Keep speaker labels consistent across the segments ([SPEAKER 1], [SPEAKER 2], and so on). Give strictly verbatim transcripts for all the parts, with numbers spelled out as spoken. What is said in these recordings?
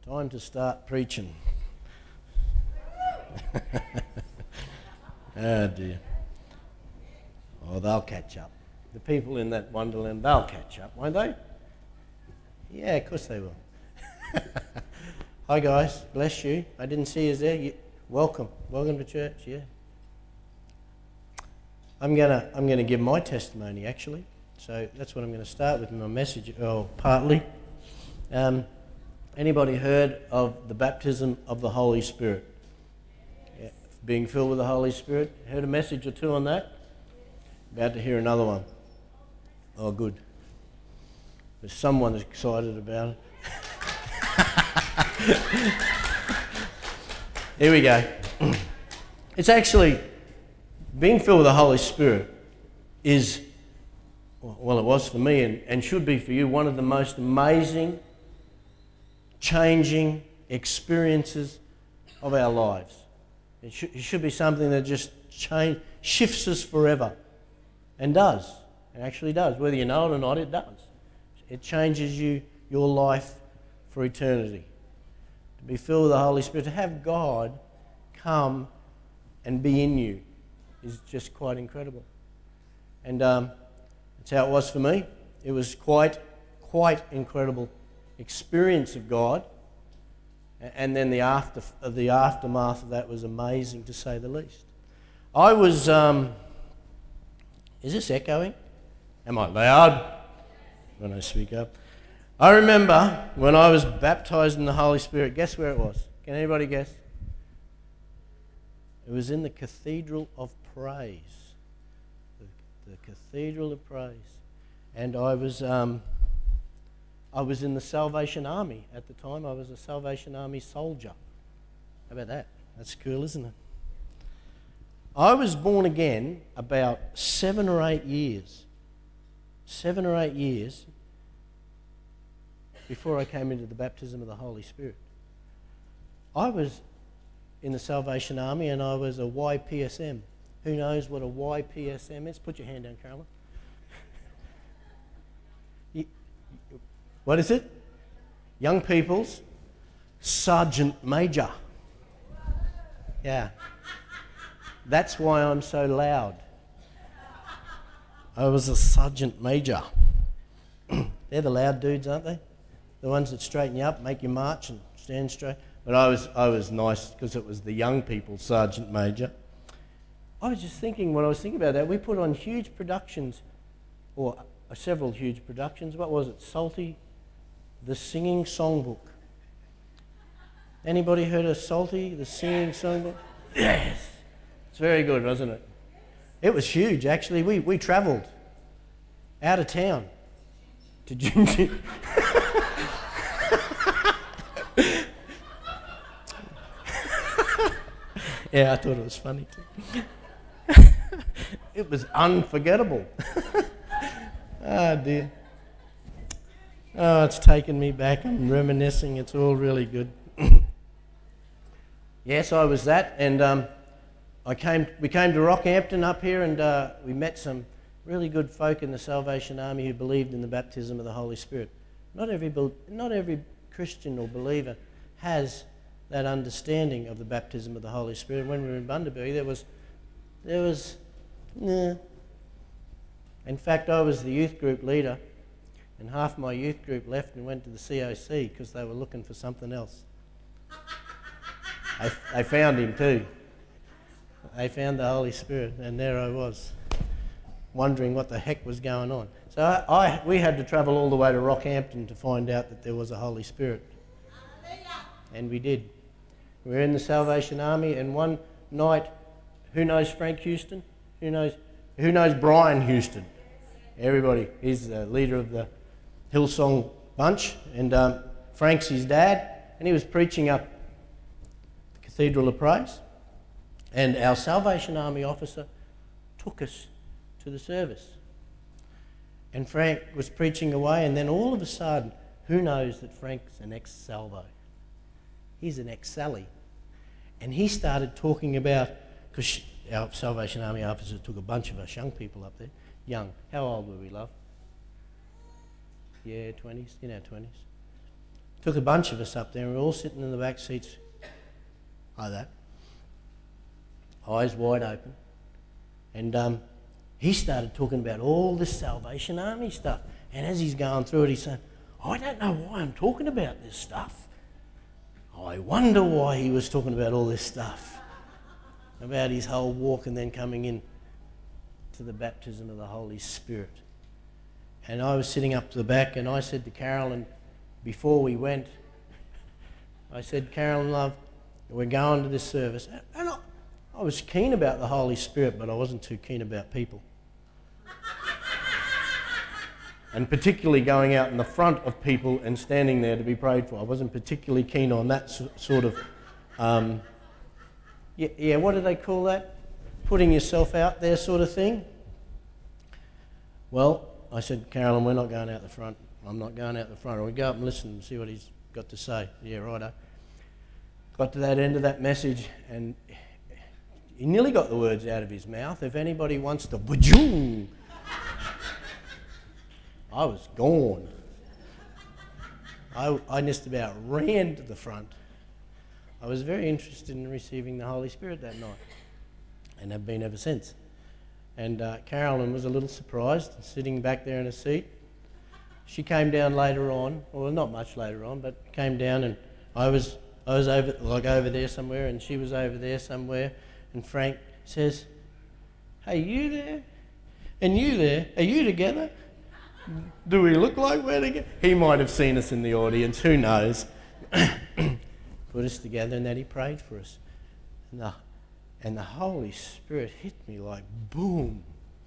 [SPEAKER 1] Time to start preaching. Oh dear. Oh, they'll catch up. The people in that wonderland, they'll catch up, won't they? Yeah, of course they will. Hi guys, bless you. I didn't see you there. You, welcome, welcome to church. Yeah. I'm gonna, I'm gonna give my testimony actually. So that's what I'm going to start with in my message. Oh, partly. Um, anybody heard of the baptism of the Holy Spirit? Yeah. Being filled with the Holy Spirit. Heard a message or two on that? About to hear another one. Oh, good. There's someone excited about it. Here we go. It's actually, being filled with the Holy Spirit is, well, it was for me and, and should be for you, one of the most amazing, changing experiences of our lives. It, sh- it should be something that just change, shifts us forever, and does. It actually does. Whether you know it or not, it does. It changes you, your life for eternity. To be filled with the Holy Spirit, to have God come and be in you is just quite incredible. And um, that's how it was for me. It was quite, quite incredible experience of God. And then the after, the aftermath of that was amazing, to say the least. I was... Um, is this echoing? Am I loud when I speak up? I remember when I was baptized in the Holy Spirit, guess where it was? Can anybody guess? It was in the Cathedral of Praise. The, the Cathedral of Praise. And I was um, I was in the Salvation Army at the time. I was a Salvation Army soldier. How about that? That's cool, isn't it? I was born again about seven or eight years. Seven or eight years before I came into the baptism of the Holy Spirit. I was in the Salvation Army and I was a Y P S M. Who knows what a Y P S M is? Put your hand down, Carolyn. you, what is it? Young People's Sergeant Major. Yeah. That's why I'm so loud. I was a Sergeant Major. They're the loud dudes, aren't they? The ones that straighten you up, make you march and stand straight. But I was I was nice because it was the young people Sergeant Major. I was just thinking, when I was thinking about that, we put on huge productions, or uh, several huge productions. What was it? Salty, the Singing Songbook. Anybody heard of Salty, the Singing Songbook? Yes. It's very good, wasn't it? It was huge, actually. We we travelled out of town to Ginger. Yeah, I thought it was funny too. It was unforgettable. Oh dear. Oh, it's taken me back. I'm reminiscing. It's all really good. Yes, I was that, and um, I came. We came to Rockhampton up here, and uh, we met some really good folk in the Salvation Army who believed in the baptism of the Holy Spirit. Not every not every Christian or believer has that understanding of the baptism of the Holy Spirit. When we were in Bundaberg, there was, there was, nah. In fact, I was the youth group leader, and half my youth group left and went to the C O C because they were looking for something else. They, they found him too. They found the Holy Spirit, and there I was, wondering what the heck was going on. So I, I we had to travel all the way to Rockhampton to find out that there was a Holy Spirit. And we did. We were in the Salvation Army, and one night, who knows Frank Houston? Who knows who knows Brian Houston? Everybody. He's the leader of the Hillsong bunch, and um, Frank's his dad, and he was preaching up the Cathedral of Praise, and our Salvation Army officer took us to the service. And Frank was preaching away, and then all of a sudden, who knows that Frank's an ex-Salvo? He's an ex-Sally. And he started talking about, because our Salvation Army officer took a bunch of us young people up there. Young. How old were we, love? Yeah, twenties, in our twenties. Took a bunch of us up there and we were all sitting in the back seats like that, eyes wide open. And um, he started talking about all this Salvation Army stuff. And as he's going through it, he's saying, I don't know why I'm talking about this stuff. I wonder why he was talking about all this stuff, about his whole walk and then coming in to the baptism of the Holy Spirit. And I was sitting up to the back and I said to Carolyn, before we went, I said, Carolyn, love, we're going to this service. And I, I was keen about the Holy Spirit, but I wasn't too keen about people. And particularly going out in the front of people and standing there to be prayed for. I wasn't particularly keen on that sort of, um, yeah, yeah, what do they call that? Putting yourself out there sort of thing. Well, I said, Carolyn, we're not going out the front. I'm not going out the front. We go up and listen and see what he's got to say. Yeah, righto. Got to that end of that message and he nearly got the words out of his mouth. If anybody wants to, bajoom, I was gone. I, I just about ran to the front. I was very interested in receiving the Holy Spirit that night and have been ever since. And uh, Carolyn was a little surprised, sitting back there in a seat. She came down later on, well, not much later on, but came down and I was I was over like over there somewhere and she was over there somewhere. And Frank says, hey, you there? And you there? Are you together? Do we look like we're together? He might have seen us in the audience, who knows. Put us together and then he prayed for us. And the, and the Holy Spirit hit me like boom.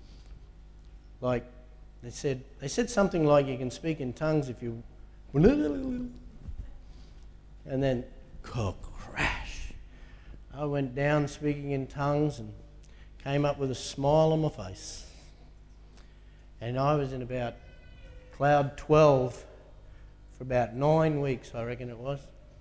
[SPEAKER 1] Like they said, they said something like you can speak in tongues if you... And then, crash. I went down speaking in tongues and came up with a smile on my face. And I was in about cloud twelve for about nine weeks, I reckon it was.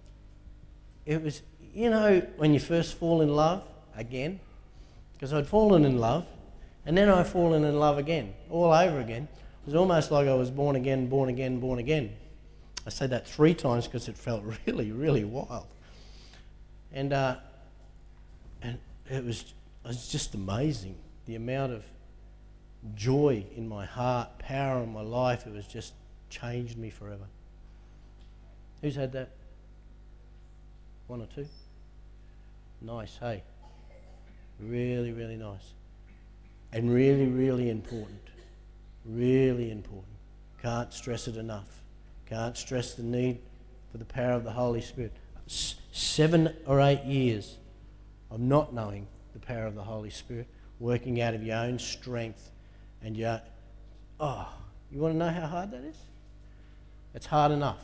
[SPEAKER 1] It was, you know, when you first fall in love again, because I'd fallen in love, and then I'd fallen in love again, all over again. It was almost like I was born again, born again, born again. I said that three times because it felt really, really wild. And uh, and it was, it was just amazing, the amount of joy in my heart, power in my life. It was just changed me forever. Who's had that? One or two? Nice, hey? Really, really nice. And really, really important. Really important. Can't stress it enough. Can't stress the need for the power of the Holy Spirit. S- seven or eight years of not knowing the power of the Holy Spirit, working out of your own strength, and you, oh, you want to know how hard that is? It's hard enough.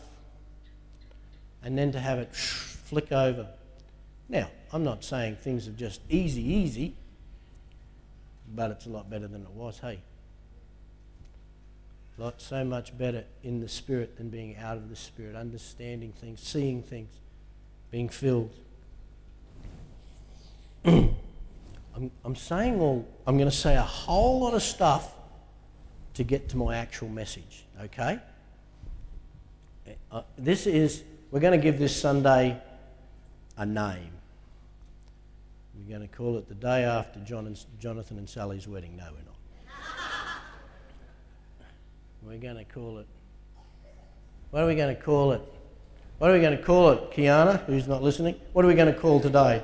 [SPEAKER 1] And then to have it flick over. Now, I'm not saying things are just easy, easy, but it's a lot better than it was, hey? Lot so much better in the Spirit than being out of the Spirit, understanding things, seeing things, being filled. I'm, I'm saying all, I'm going to say a whole lot of stuff to get to my actual message, okay? Uh, this is, we're going to give this Sunday a name. We're going to call it the day after John and, Jonathan and Sally's wedding. No, we're not. We're going to call it, what are we going to call it? What are we going to call it, Kiana, who's not listening? What are we going to call today?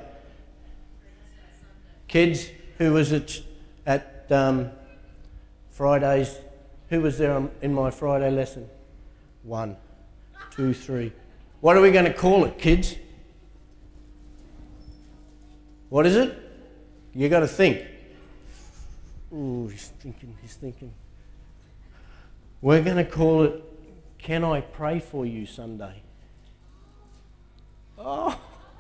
[SPEAKER 1] Kids, who was at, at um, Fridays, who was there on, in my Friday lesson? One, two, three. What are we going to call it, kids? What is it? You got to think. Ooh, he's thinking, he's thinking. We're going to call it, Can I Pray For You Sunday? Oh.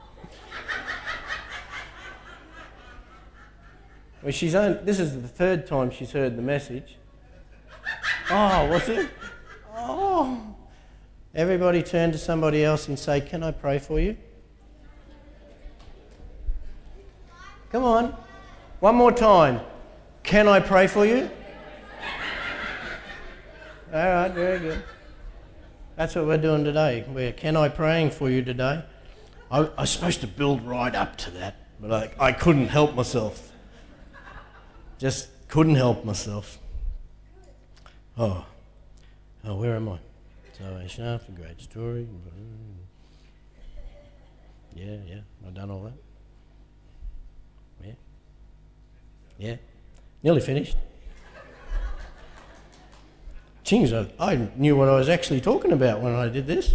[SPEAKER 1] Well, she's on, this is the third time she's heard the message. Oh, was it? Oh. Everybody turn to somebody else and say, Can I pray for you? Come on. One more time. Can I pray for you? All right, very good. That's what we're doing today. We're Can I praying for you today. I, I was supposed to build right up to that, but I, I couldn't help myself. Just couldn't help myself. Oh, oh, where am I? Salvation after, great story. Yeah, yeah, I've done all that. Yeah, yeah, nearly finished. Chings, I, I knew what I was actually talking about when I did this.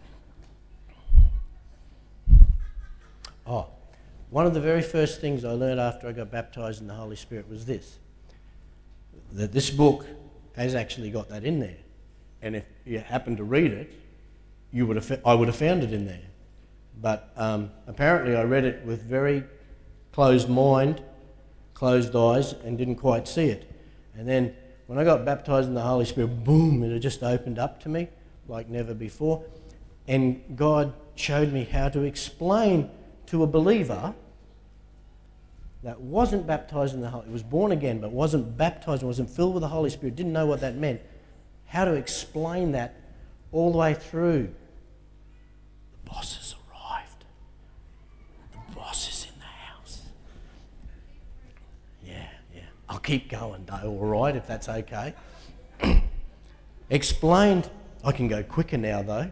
[SPEAKER 1] Oh, one of the very first things I learned after I got baptised in the Holy Spirit was this, that this book has actually got that in there. And if you happen to read it, you would have, I would have found it in there. But um, apparently I read it with very closed mind, closed eyes, and didn't quite see it. And then when I got baptised in the Holy Spirit, boom, it just opened up to me like never before. And God showed me how to explain to a believer that wasn't baptised in the Holy Spirit, was born again but wasn't baptised, wasn't filled with the Holy Spirit, didn't know what that meant, how to explain that all the way through. The boss has arrived. The boss is in the house. Yeah, yeah. I'll keep going, Dale, all right, if that's okay. Explained. I can go quicker now, though.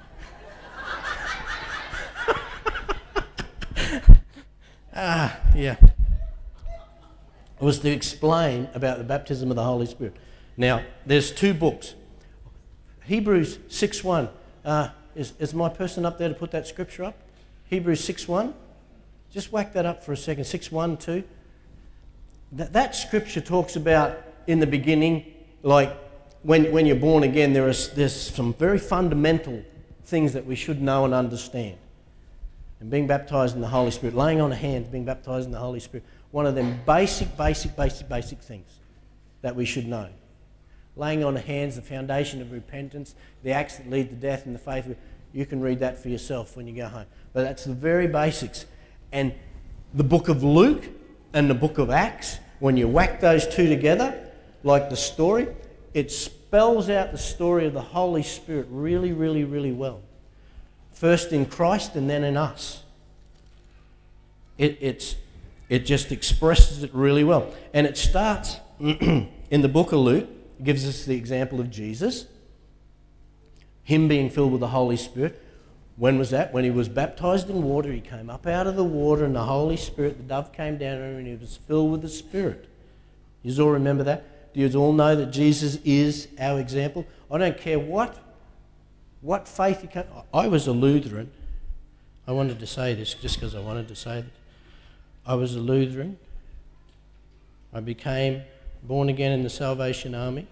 [SPEAKER 1] Ah, yeah. It was to explain about the baptism of the Holy Spirit. Now, there's two books. Hebrews six one. Uh, is, is my person up there to put that scripture up? Hebrews six one. Just whack that up for a second. six one, two. That, that scripture talks about in the beginning, like when, when you're born again, there is, there's some very fundamental things that we should know and understand. And being baptised in the Holy Spirit, laying on of hands, being baptised in the Holy Spirit, one of them basic, basic, basic, basic things that we should know. Laying on of hands, the foundation of repentance, the acts that lead to death and the faith. You can read that for yourself when you go home. But that's the very basics. And the book of Luke and the book of Acts, when you whack those two together, like the story, it spells out the story of the Holy Spirit really, really, really well. First in Christ and then in us. It, it's, it just expresses it really well. And it starts in the book of Luke. It gives us the example of Jesus, him being filled with the Holy Spirit. When was that? When he was baptized in water, he came up out of the water and the Holy Spirit, the dove came down on him and he was filled with the Spirit. You all remember that? Do you all know that Jesus is our example? I don't care what What faith you can... I was a Lutheran. I wanted to say this just because I wanted to say this. I was a Lutheran. I became born again in the Salvation Army.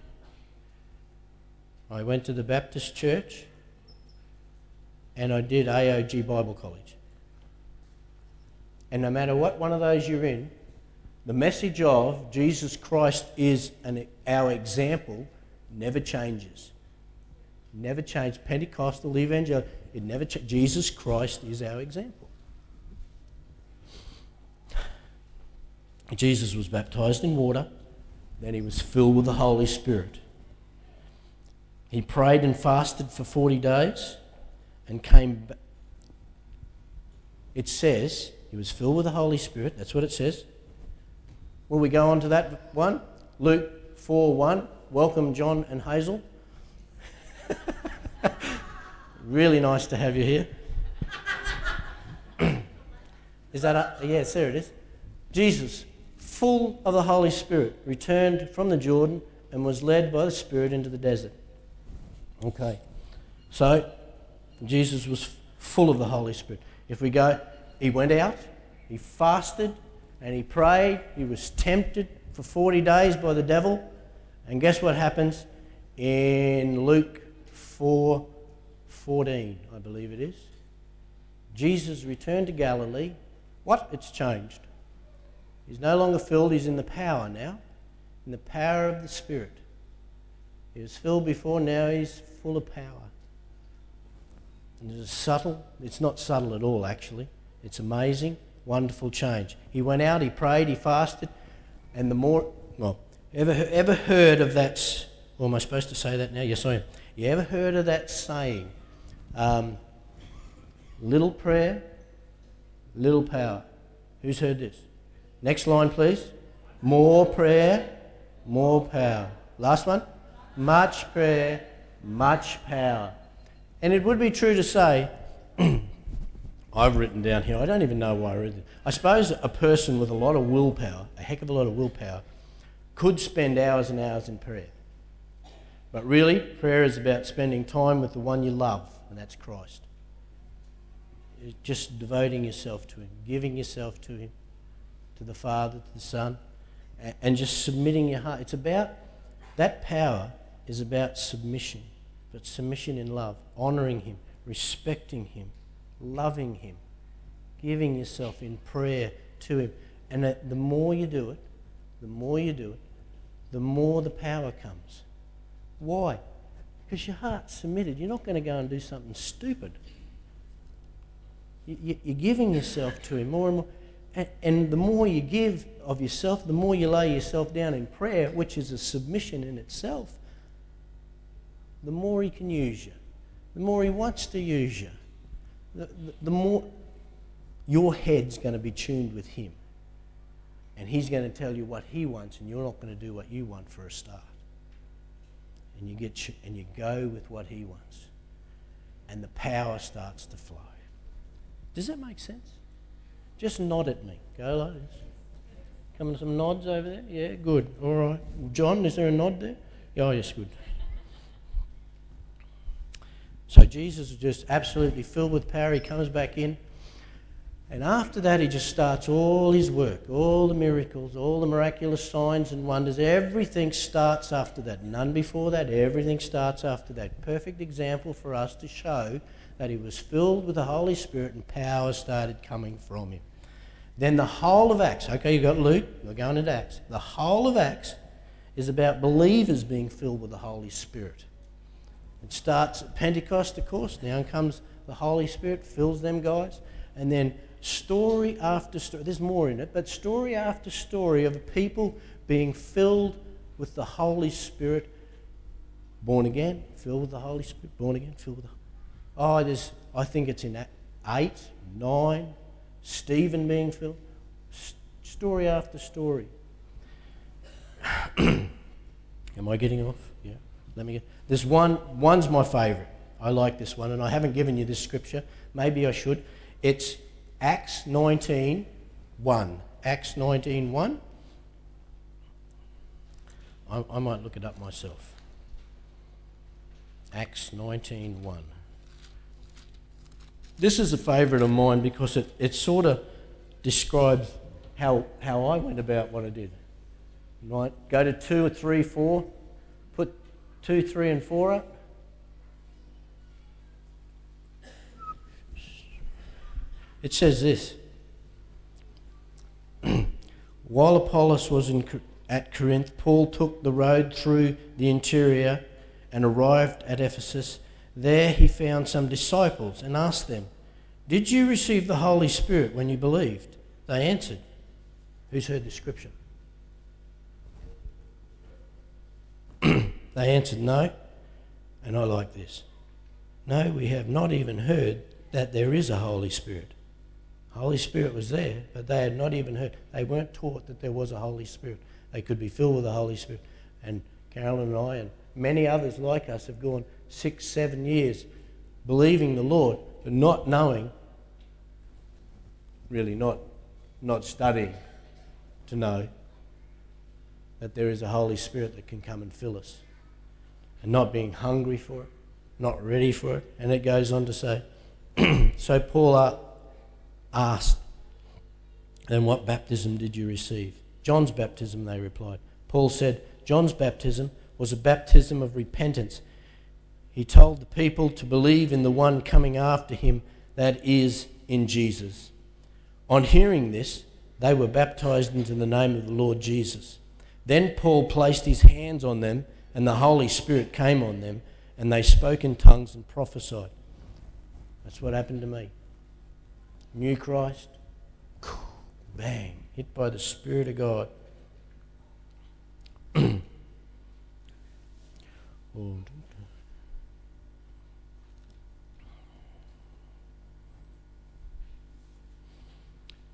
[SPEAKER 1] I went to the Baptist church and I did A O G Bible College. And no matter what one of those you're in, the message of Jesus Christ is an, our example never changes. Never changed. Pentecostal, evangelical, it never changed. Jesus Christ is our example. Jesus was baptized in water, then he was filled with the Holy Spirit. He prayed and fasted for forty days and came back. It says he was filled with the Holy Spirit. That's what it says. Will we go on to that one? Luke four one. Welcome, John and Hazel. Really nice to have you here. Is that a, yes, there it is. Jesus, full of the Holy Spirit, returned from the Jordan and was led by the Spirit into the desert. Okay. So, Jesus was full of the Holy Spirit. If we go, he went out, he fasted, and he prayed. He was tempted for forty days by the devil. And guess what happens in Luke four fourteen, I believe it is. Jesus returned to Galilee. What? It's changed. He's no longer filled, he's in the power now. In the power of the Spirit. He was filled before, now he's full of power. And it's subtle, it's not subtle at all actually. It's amazing, wonderful change. He went out, he prayed, he fasted, and the more, well, ever, ever heard of that, or am I supposed to say that now? Yes, I am. You ever heard of that saying? Um, little prayer, little power. Who's heard this? Next line, please. More prayer, more power. Last one. Much prayer, much power. And it would be true to say, I've written down here, I don't even know why I read it. I suppose a person with a lot of willpower, a heck of a lot of willpower, could spend hours and hours in prayer. But really, prayer is about spending time with the one you love, and that's Christ. It's just devoting yourself to him, giving yourself to him, to the Father, to the Son, and just submitting your heart. It's about, that power is about submission, but submission in love, honouring him, respecting him, loving him, giving yourself in prayer to him. And the more you do it, the more you do it, the more the power comes. Why? Because your heart's submitted. You're not going to go and do something stupid. You're giving yourself to him more and more. And the more you give of yourself, the more you lay yourself down in prayer, which is a submission in itself, the more he can use you. The more he wants to use you. The, the, the more your head's going to be tuned with him. And he's going to tell you what he wants, and you're not going to do what you want for a start. And you get and you go with what he wants. And the power starts to flow. Does that make sense? Just nod at me. Go like this. Coming some nods over there? Yeah, good. All right. John, is there a nod there? Oh, yes, good. So Jesus is just absolutely filled with power. He comes back in. And after that, he just starts all his work, all the miracles, all the miraculous signs and wonders. Everything starts after that. None before that. Everything starts after that. Perfect example for us to show that he was filled with the Holy Spirit and power started coming from him. Then the whole of Acts. Okay, you've got Luke. We're going into Acts. The whole of Acts is about believers being filled with the Holy Spirit. It starts at Pentecost, of course. Down comes the Holy Spirit, fills them guys. And then story after story, there's more in it, but story after story of people being filled with the Holy Spirit, born again, filled with the Holy Spirit, born again, filled with the Oh, there's, I think it's in eight, nine, Stephen being filled. S- story after story. Am I getting off? Yeah. Let me get. There's one. One's my favourite. I like this one, and I haven't given you this scripture. Maybe I should. It's Acts nineteen one. Acts nineteen one. I, I might look it up myself. Acts nineteen one. This is a favourite of mine because it, it sort of describes how how I went about what I did. Right? Go to two or three, four. Put two, three, and four up. It says this. While Apollos was in, at Corinth, Paul took the road through the interior and arrived at Ephesus. There he found some disciples and asked them, "Did you receive the Holy Spirit when you believed?" They answered. Who's heard the scripture? They answered, "No." And I like this. "No, we have not even heard that there is a Holy Spirit." Holy Spirit was there, but they had not even heard. They weren't taught that there was a Holy Spirit. They could be filled with the Holy Spirit. And Carolyn and I and many others like us have gone six, seven years believing the Lord, but not knowing, really not, not studying to know that there is a Holy Spirit that can come and fill us. And not being hungry for it, not ready for it. And it goes on to say, so Paul asked, "Then what baptism did you receive?" "John's baptism," they replied. Paul said, "John's baptism was a baptism of repentance. He told the people to believe in the one coming after him, that is, in Jesus." On hearing this, they were baptized into the name of the Lord Jesus. Then Paul placed his hands on them, and the Holy Spirit came on them, and they spoke in tongues and prophesied. That's what happened to me. Knew Christ, bang, hit by the Spirit of God.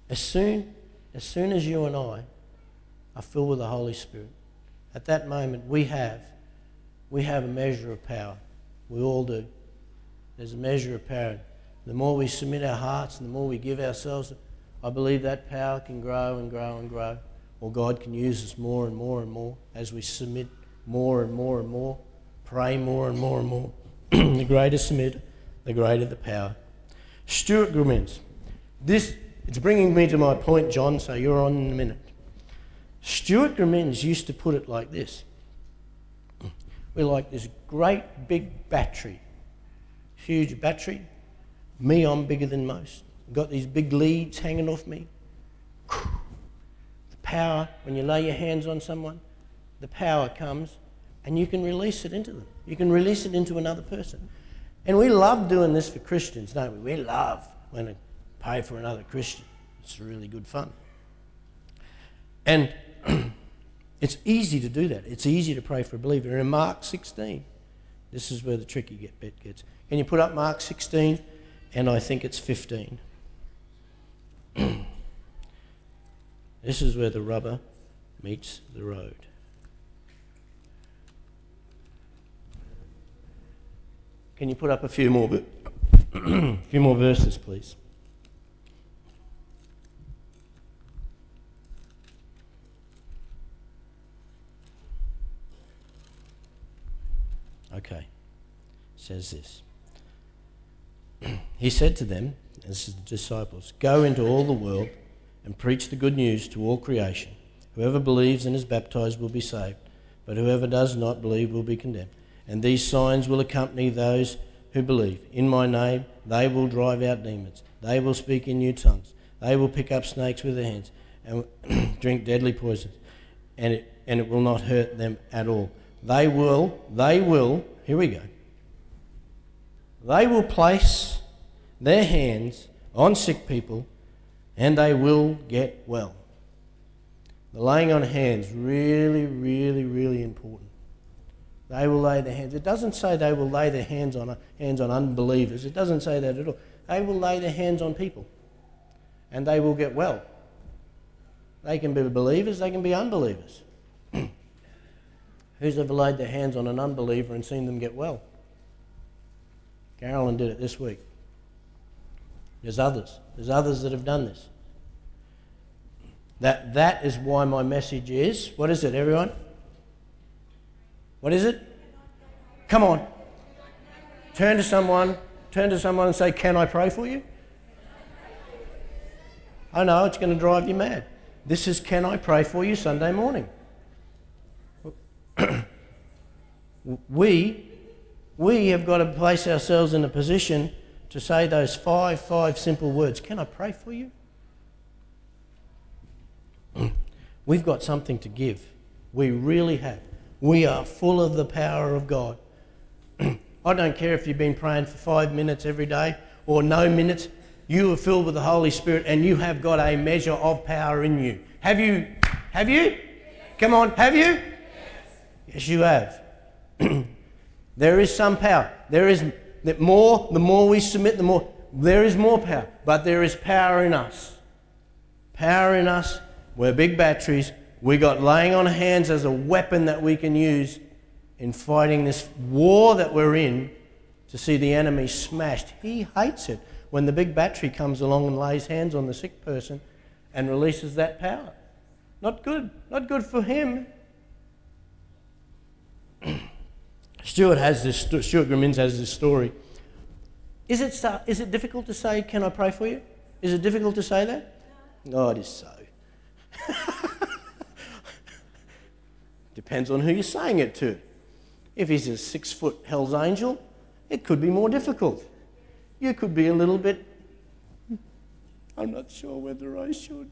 [SPEAKER 1] As soon, as soon as you and I are filled with the Holy Spirit, at that moment we have, we have a measure of power. We all do. There's a measure of power. The more we submit our hearts and the more we give ourselves, I believe that power can grow and grow and grow. Or God can use us more and more and more as we submit more and more and more, pray more and more and more. The greater submit, the greater the power. Stuart Grimmins. This, it's bringing me to my point, John, so you're on in a minute. Stuart Grimmins used to put it like this. We're like this great big battery, huge battery. Me, I'm bigger than most. I've got these big leads hanging off me. The power, when you lay your hands on someone, the power comes and you can release it into them. You can release it into another person. And we love doing this for Christians, don't we? We love when we pray for another Christian. It's really good fun. And it's easy to do that. It's easy to pray for a believer. And in Mark sixteen, this is where the tricky bit gets. Can you put up Mark sixteen? And I think it's fifteen. This is where the rubber meets the road. Can you put up a few more, a few more verses, please? Okay. It says this. He said to them, this is the disciples, "Go into all the world and preach the good news to all creation. Whoever believes and is baptized will be saved, but whoever does not believe will be condemned. And these signs will accompany those who believe. In my name they will drive out demons. They will speak in new tongues. They will pick up snakes with their hands and drink deadly poisons, and it, and it will not hurt them at all. They will, they will, here we go. They will place their hands on sick people and they will get well." The laying on hands, really, really, really important. They will lay their hands. It doesn't say they will lay their hands on hands on unbelievers. It doesn't say that at all. They will lay their hands on people and they will get well. They can be believers, they can be unbelievers. Who's ever laid their hands on an unbeliever and seen them get well? Carolyn did it this week. There's others. There's others that have done this. That, that is why my message is, what is it, everyone? What is it? Come on. Turn to someone, turn to someone and say, "Can I pray for you?" I know, it's going to drive you mad. This is "Can I pray for you" Sunday morning. we, we have got to place ourselves in a position to say those five, five simple words. Can I pray for you? We've got something to give. We really have. We are full of the power of God. I don't care if you've been praying for five minutes every day or no minutes. You are filled with the Holy Spirit and you have got a measure of power in you. Have you? Have you? Yes. Come on, have you? Yes, yes you have. There is some power. There is that more, the more we submit, the more, there is more power. But there is power in us. Power in us. We're big batteries. We got laying on hands as a weapon that we can use in fighting this war that we're in to see the enemy smashed. He hates it when the big battery comes along and lays hands on the sick person and releases that power. Not good. Not good for him. Stuart has this. Stuart Grimmins has this story. Is it is it difficult to say, "Can I pray for you"? Is it difficult to say that? No, it is so. Depends on who you're saying it to. If he's a six-foot Hell's Angel, it could be more difficult. You could be a little bit, "I'm not sure whether I should."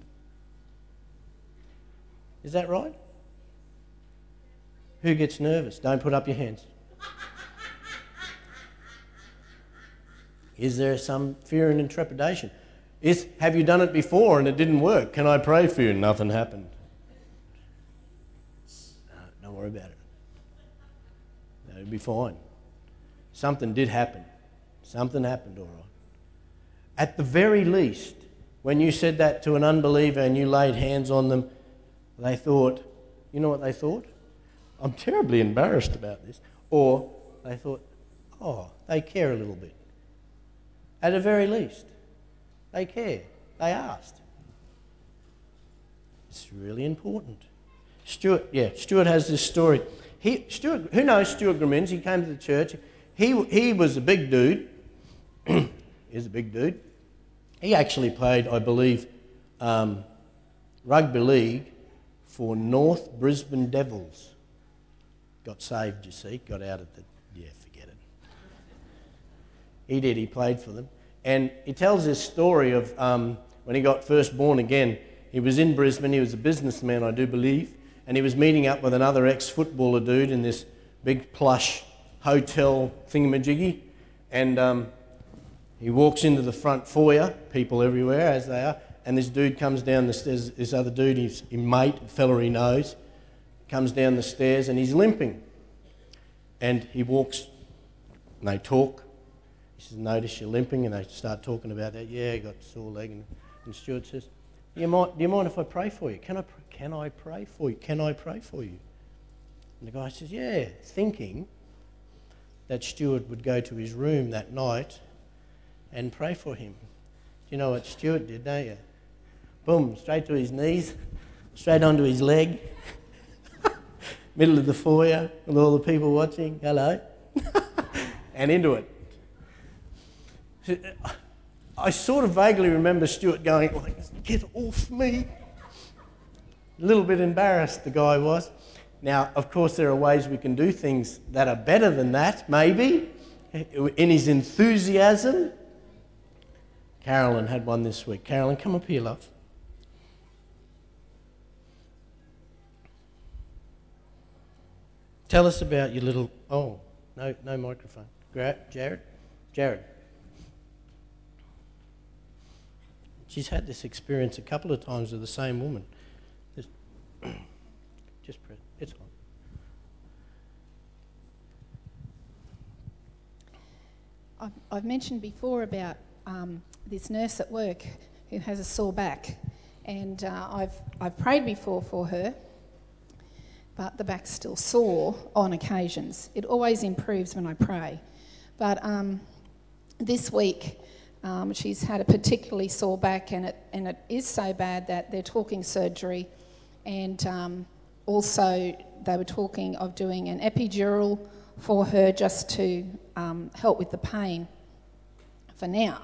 [SPEAKER 1] Is that right? Who gets nervous? Don't put up your hands. Is there some fear and trepidation? Is, have you done it before and it didn't work? "Can I pray for you?" Nothing happened. No, don't worry about it. It'll be fine. Something did happen. Something happened, all right. At the very least, when you said that to an unbeliever and you laid hands on them, they thought, you know what they thought? I'm terribly embarrassed about this. Or they thought, oh, they care a little bit. At the very least, they care. They asked. It's really important. Stuart, yeah, Stuart has this story. He, Stuart, who knows Stuart Grimmins? He came to the church. He he was a big dude. He's a big dude. He actually played, I believe, um, rugby league for North Brisbane Devils. Got saved, you see. Got out of the... Yeah, forget it. He did. He played for them. And he tells this story of um, when he got first born again. He was in Brisbane. He was a businessman, I do believe. And he was meeting up with another ex-footballer dude in this big plush hotel thingamajiggy. And um, he walks into the front foyer, people everywhere as they are, and this dude comes down the stairs, this other dude, his, his mate, a fella he knows, comes down the stairs and he's limping. And he walks, and they talk. He says, notice you're limping, and they start talking about that. Yeah, I got a sore leg. And, and Stuart says, do you, mind, do you mind if I pray for you? Can I, can I pray for you? Can I pray for you? And the guy says, yeah, thinking that Stuart would go to his room that night and pray for him. You know what Stuart did, don't you? Boom, straight to his knees, straight onto his leg, middle of the foyer with all the people watching, hello, and into it. I sort of vaguely remember Stuart going, like, get off me. A little bit embarrassed the guy was. Now, of course, there are ways we can do things that are better than that, maybe, in his enthusiasm. Carolyn had one this week. Carolyn, come up here, love. Tell us about your little... Oh, no, no microphone. Jared? Jared. She's had this experience a couple of times with the same woman. Just, just press. It's on.
[SPEAKER 2] I've, I've mentioned before about um, this nurse at work who has a sore back, and uh, I've I've prayed before for her, but the back's still sore on occasions. It always improves when I pray, but um, this week um, she's had a particularly sore back, and it and it is so bad that they're talking surgery, and um, also they were talking of doing an epidural for her just to um, help with the pain for now.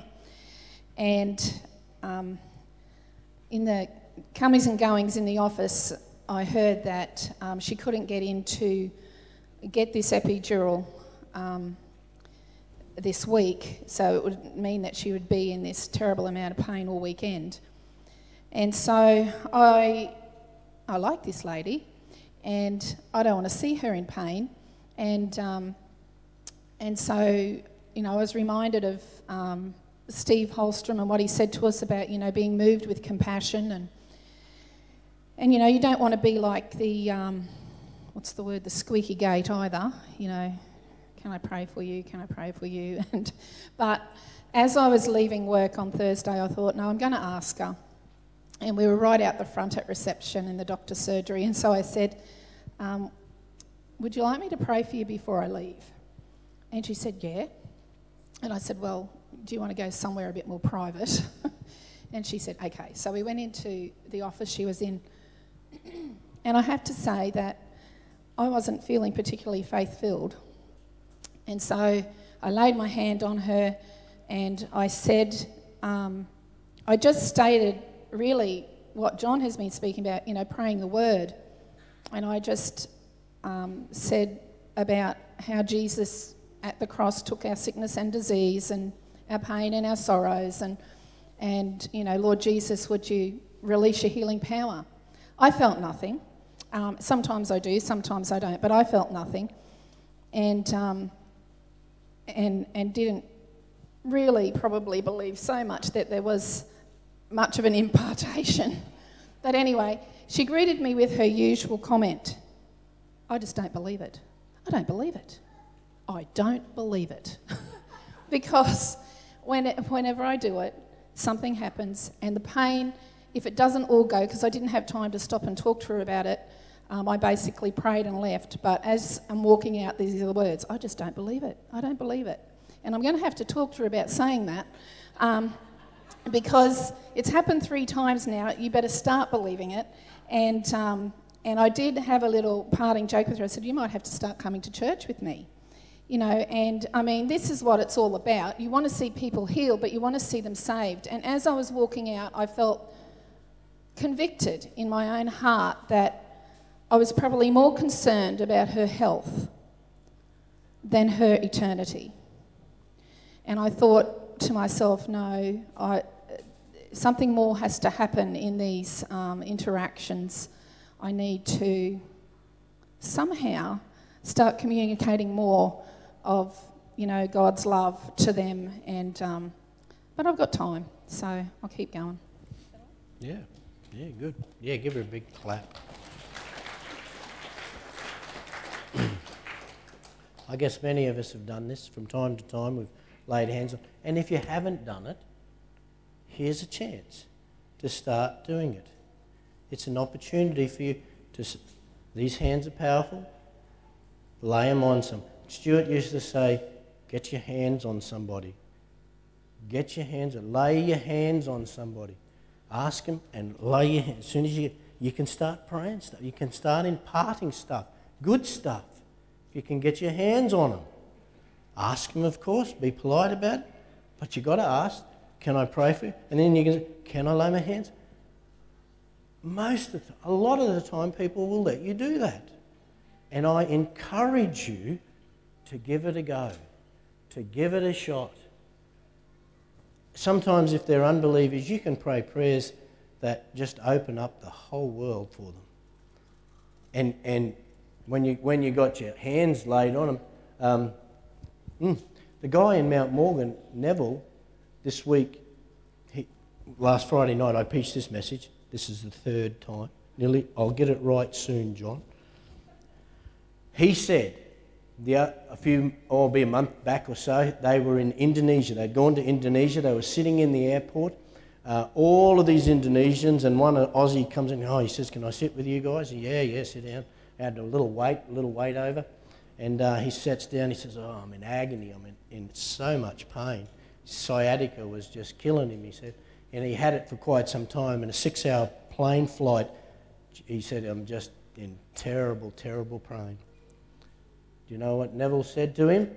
[SPEAKER 2] And um, in the comings and goings in the office, I heard that um, she couldn't get in to get this epidural um, this week, so it would mean that she would be in this terrible amount of pain all weekend. And so I, I like this lady, and I don't want to see her in pain. And um, and so, you know, I was reminded of um, Steve Holstrom and what he said to us about, you know, being moved with compassion. And, and you know, you don't want to be like the, um, what's the word, the squeaky gate either. You know, can I pray for you? Can I pray for you? And But as I was leaving work on Thursday, I thought, no, I'm going to ask her. And we were right out the front at reception in the doctor's surgery. And so I said, um, would you like me to pray for you before I leave? And she said, yeah. And I said, well, do you want to go somewhere a bit more private? And she said, okay. So we went into the office she was in. And I have to say that I wasn't feeling particularly faith-filled. And so I laid my hand on her and I said, um, I just stated really what John has been speaking about, you know, praying the word. And I just um, said about how Jesus at the cross took our sickness and disease and our pain and our sorrows. And, and you know, Lord Jesus, would you release your healing power? I felt nothing. Um, sometimes I do, sometimes I don't, but I felt nothing. And, um, and, and didn't really probably believe so much that there was much of an impartation. But anyway, she greeted me with her usual comment. I just don't believe it. I don't believe it. I don't believe it. Because when it, whenever I do it, something happens, and the pain, if it doesn't all go, because I didn't have time to stop and talk to her about it, um, I basically prayed and left. But as I'm walking out, these are the words, I just don't believe it. I don't believe it. And I'm going to have to talk to her about saying that, um, because it's happened three times now. You better start believing it. And um, and I did have a little parting joke with her. I said, you might have to start coming to church with me. You know, and I mean, this is what it's all about. You want to see people healed, but you want to see them saved. And as I was walking out, I felt convicted in my own heart that I was probably more concerned about her health than her eternity. And I thought to myself, no, I, something more has to happen in these um, interactions. I need to somehow start communicating more of, you know, God's love to them. And um, but I've got time, so I'll keep going.
[SPEAKER 1] Yeah, yeah, good. Yeah, give her a big clap. I guess many of us have done this from time to time. We've laid hands on. And if you haven't done it, here's a chance to start doing it. It's an opportunity for you to... These hands are powerful. Lay them on some. Stuart used to say, get your hands on somebody. Get your hands on... Lay your hands on somebody. Ask them and lay your hands. As soon as you... You can start praying stuff. You can start imparting stuff. Good stuff. If you can get your hands on them. Ask them, of course. Be polite about it. But you've got to ask, can I pray for you? And then you can say, can I lay my hands? Most of the, a lot of the time, people will let you do that. And I encourage you to give it a go, to give it a shot. Sometimes if they're unbelievers, you can pray prayers that just open up the whole world for them. And and when you when you got your hands laid on them, um, mm, the guy in Mount Morgan, Neville, this week, he, last Friday night, I preached this message. This is the third time. Nearly, I'll get it right soon, John. He said, the, a few, or oh, be a month back or so, they were in Indonesia. They'd gone to Indonesia. They were sitting in the airport. Uh, all of these Indonesians, and one Aussie comes in. Oh, he says, "Can I sit with you guys?" And, yeah, yeah, sit down. Had a little wait, a little wait over, and uh, he sits down. He says, "Oh, I'm in agony. I'm in, in so much pain. Sciatica was just killing him." He said, and he had it for quite some time. In a six-hour plane flight, he said, "I'm just in terrible, terrible pain." Do you know what Neville said to him?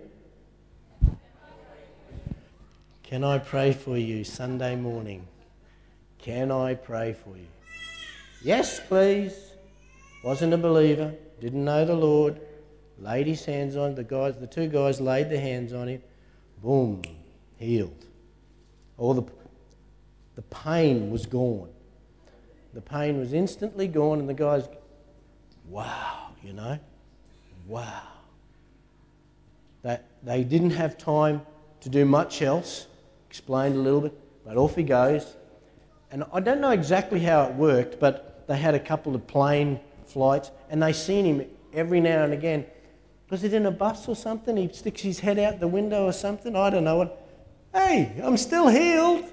[SPEAKER 1] "Can I pray for you Sunday morning? Can I pray for you?" "Yes, please." Wasn't a believer, didn't know the Lord, laid his hands on the guys. The two guys laid their hands on him. Boom, healed. All the the pain was gone. The pain was instantly gone, and the guys, wow, you know, wow. That they didn't have time to do much else. Explained a little bit, but off he goes. And I don't know exactly how it worked, but they had a couple of plane flights, and they seen him every now and again. Was it in a bus or something? He sticks his head out the window or something. I don't know what. Hey, I'm still healed.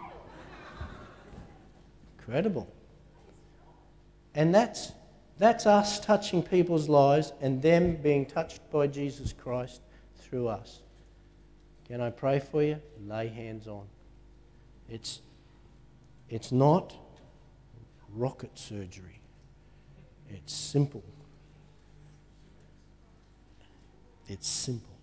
[SPEAKER 1] Incredible. And that's that's us touching people's lives and them being touched by Jesus Christ through us. Can I pray for you? Lay hands on. It's it's not rocket surgery. It's simple. It's simple.